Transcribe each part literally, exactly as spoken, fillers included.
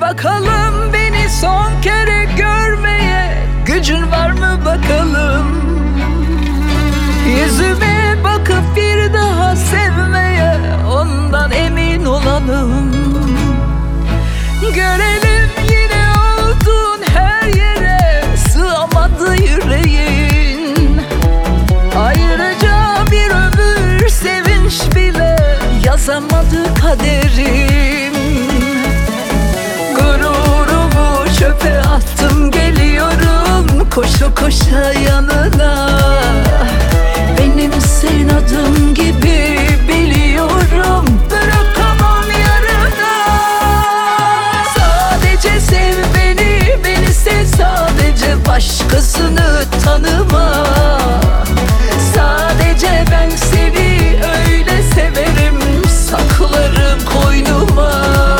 Bakalım beni son kere görmeye gücün var mı bakalım? Yüzüme bakıp bir daha sevmeye ondan emin olalım. Görelim yine olduğun her yere sığamadı yüreğin. Ayrıca bir ömür sevinç bile yazamadı kaderim. Gururumu çöpe attım, geliyorum koşa koşa yanına. Benim senin adın gibi biliyorum, bırakamam yarına. Sadece sev beni, beni sev sadece, başkasını tanıma. Sadece ben seni öyle severim, saklarım koynuma.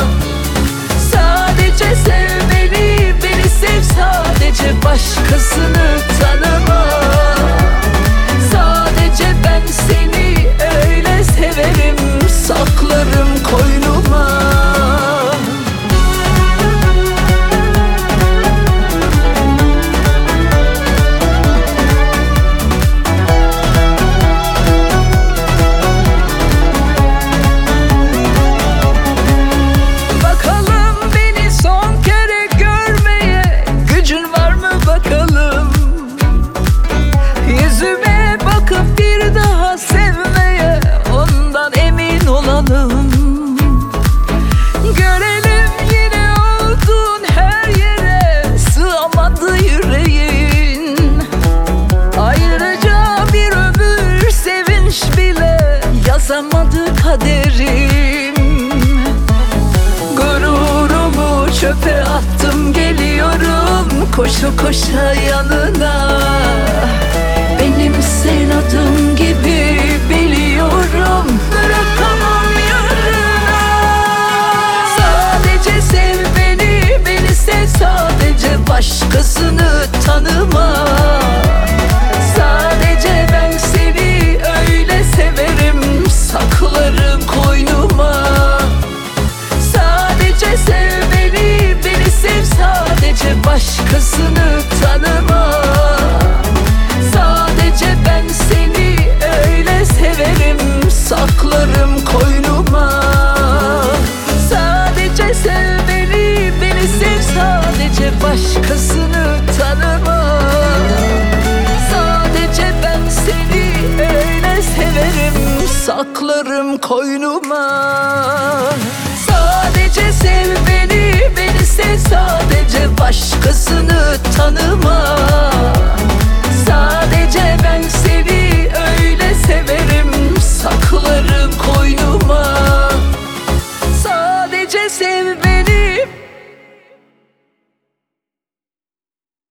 Sadece sev beni, beni sev sadece, başkasını tanıma. Sadece ben seni öyle severim, saklarım koynuma. Görelim yine olduğun her yere sığamadı yüreğin. Ayrıca bir ömür sevinç bile yazamadı kaderim. Gururumu çöpe attım, geliyorum koşa koşa yanına. Benim senin adın gibi biliyorum, bırakamam yarına. Sadece sev beni, beni sev sadece, başkasını tanıma. Sadece ben seni öyle severim, saklarım koynuma. Sadece sev beni, beni sev sadece, başkasını tanıma. Sadece ben seni öyle severim, saklarım koynuma. Sadece sev beni, beni sev sadece, başkasını tanıma. Sadece ben seni öyle severim, saklarım koynuma. Sadece sev